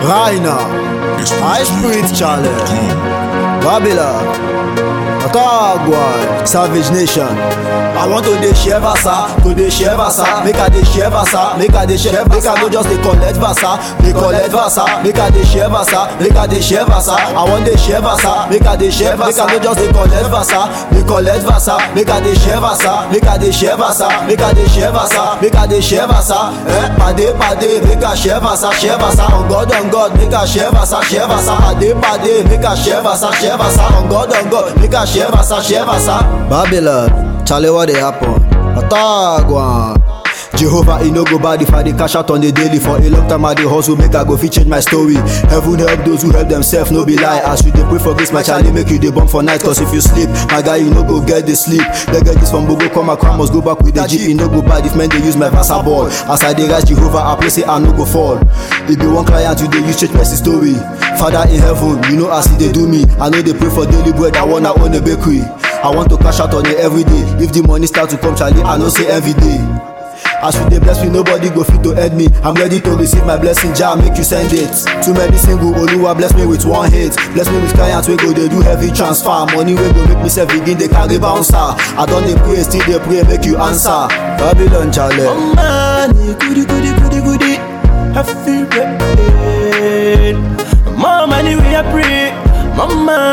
Rainer, High Spirit Challenge, Babylon, Otagua, Savage Nation. I want to dey share Vasa, make I dey share Vasa, make I dey share, make I no just dey collect Vasa, make I dey share Vasa, make I dey share Vasa. I want dey share Vasa, make I dey share, make I no just dey collect Vasa, make I dey share Vasa, make I dey share Vasa, make I dey share Vasa, make I dey share Vasa. Pade, make I share Vasa, on God, make I share Vasa, pade, make I share Vasa, on God, make I share Vasa. Babylon. Charlie, what they happen? Otagua. Jehovah, he no go bad if I dey cash out on the daily. For a long time I dey hustle, make I go fit change my story. Heaven help those who help themselves, no be lie. As you dey pray for grace, my Charlie, make you dey bump for night. Cause if you sleep, my guy, you no go get the sleep. They get this from Bogo, come across, must go back with the Jeep. He no go bad if men they use my Vasa ball. As I dey rise Jehovah, I pray say I no go fall. If be one client, you dey use change my story. Father in heaven, you know as he dey do me. I know they pray for daily bread, I wanna own a bakery. I want to cash out on it every day. If the money start to come, Charlie, I know say every day. As you dey bless me, nobody go fit to end me. I'm ready to receive my blessing, Jah make you send it. Too many single, Oluwa bless me with one hit. Bless me with clients wey go dey do heavy transfer. Money wey go make me self begin dey carry bouncer. I don dey pray, still dey pray, make you answer. Babylon Charlie. Money, goody. I feel great. More money we are pray. More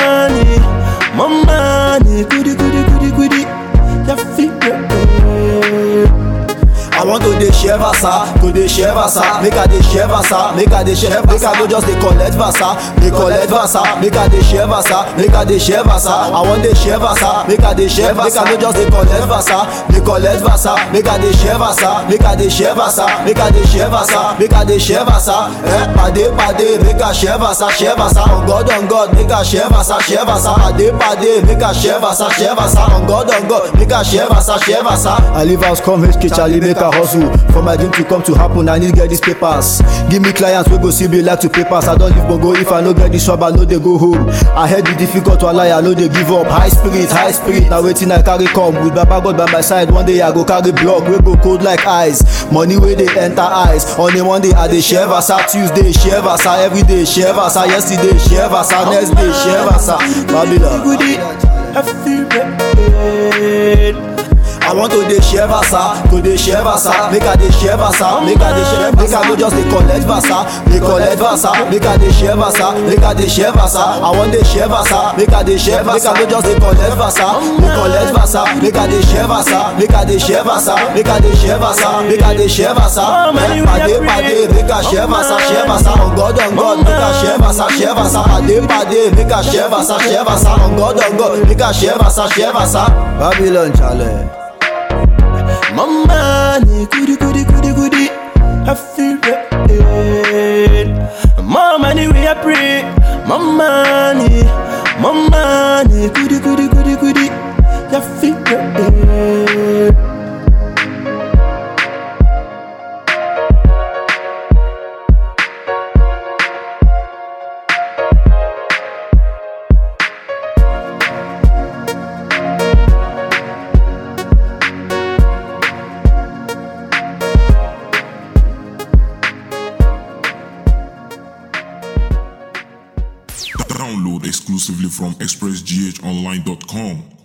money, goody. I feel great. I want to dey share Vasa, make I dey share Vasa, make I no just dey collect Vasa, make I dey share Vasa, I want dey share Vasa, make I dey share, make I no just dey collect Vasa, make I dey share Vasa, make I dey share Vasa, pade, make I share Vasa, on God, make I share Vasa, pade, make I share Vasa, on God, make I share Vasa. I leave house, come HK Charlie, make I hustle. For my dream to come to happen, I need get these papers. Give me clients wey go see me like to papers. I don't leave Bongo if I no get this job, I know they go home. I heard the difficult to lie, I know they give up. High spirit, now waiting I carry come. With Baba God by my side, one day I go carry block. We go cold like ice, money where they enter eyes. On a Monday I dey share Vasa, Tuesday share Vasa, every day share Vasa, yesterday share Vasa, next day share Vasa. Babylon. I feel great. I want to dey share Vasa, make I dey share Vasa, make I no just dey collect Vasa, make I dey share Vasa, I want dey share Vasa, make I dey share, make I no just dey collect Vasa, make I dey share Vasa, make I dey share Vasa, pade, make I share Vasa, on God, make I share Vasa, pade, make I share Vasa, on God, make I share Vasa. Babylon Charlie. More money, goody. I feel great. More money we are pray. More money, goody. I feel great. Download exclusively from expressghonline.com.